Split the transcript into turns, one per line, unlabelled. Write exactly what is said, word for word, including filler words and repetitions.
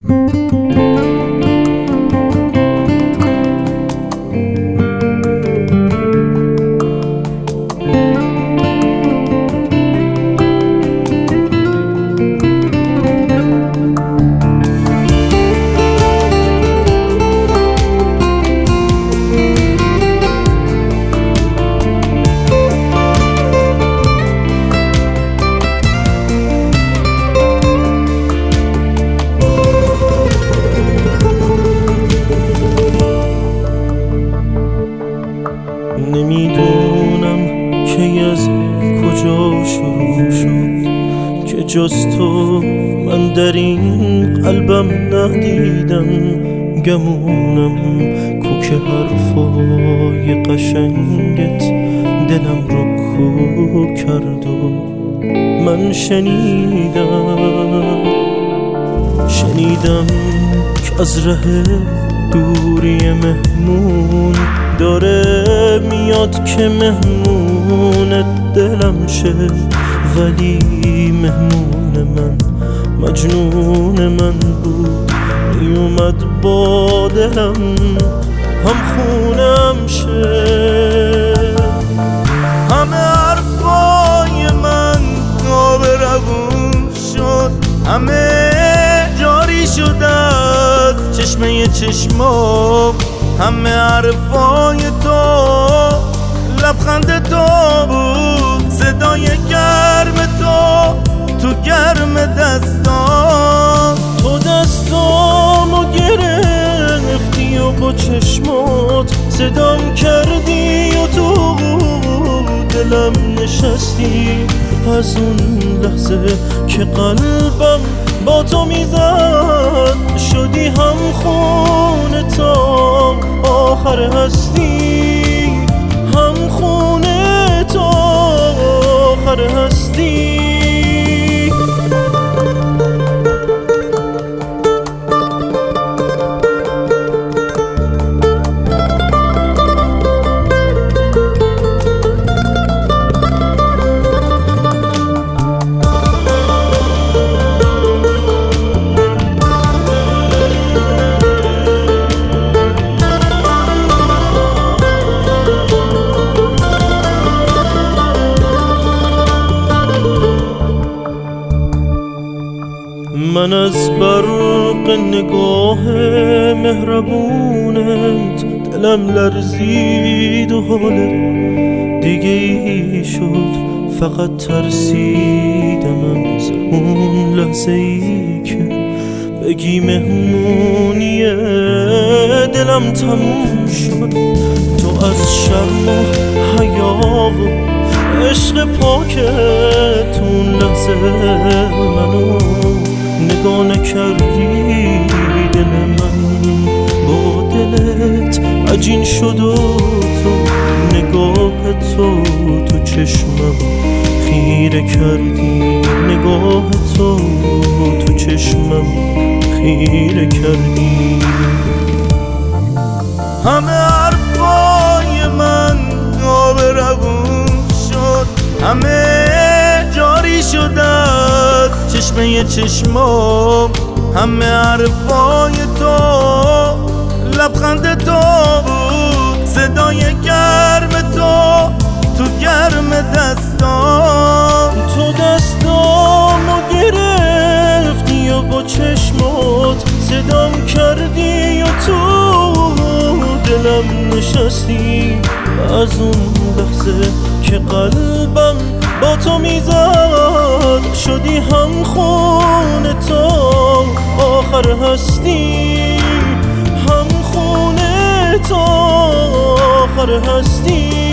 نمیدونم که از کجا شروع شد که جز تو من در این قلبم ندیدم. گمونم کوک حرفای قشنگت دلم رو کو کرد و من شنیدم شنیدم که از ره دوری مهمون داره میاد که مهمون دلم شه، ولی مهمون من مجنون من بود، میومد با دلم هم خونم شه. همه حرفای من آب روون شد، همه جاری شد از چشمه چشمام، همه حرفای تو لبخند تو بود، صدای گرم تو تو گرم دستام. تو دستامو گرفتی و با چشمات صدام کردی و تو دلم نشستی. از اون لحظه که قلبم با تو میزد شدی هم خونه تا آخر هستی، هم خونه تا آخر هستی. من از برق نگاه مهربونت دلم لرزید و حالت دیگه ای شد، فقط ترسیدم از اون لحظه ای که بگی مهمونی دلم تموم شد. تو از شرم و حیا و عشق پاکت اون لحظه منو نگاه نکردی، دل من با دلت عجین شد و تو نگاه تو تو چشمم خیره کردی، نگاه تو تو چشمم خیره کردی. همه حرفای من آب روون شد، همه جاری شد از چشمه چشمام، همه حرفای تو لبخند تو بود، صدای گرم تو تو گرم دستام. تو دستامو گرفتی و با چشمات صدام کردی و تو دلم نشستی. از اون لحظه که قلبم با تو میزد شدی هم خونه تا آخر هستی، هم خونه تا آخر هستی.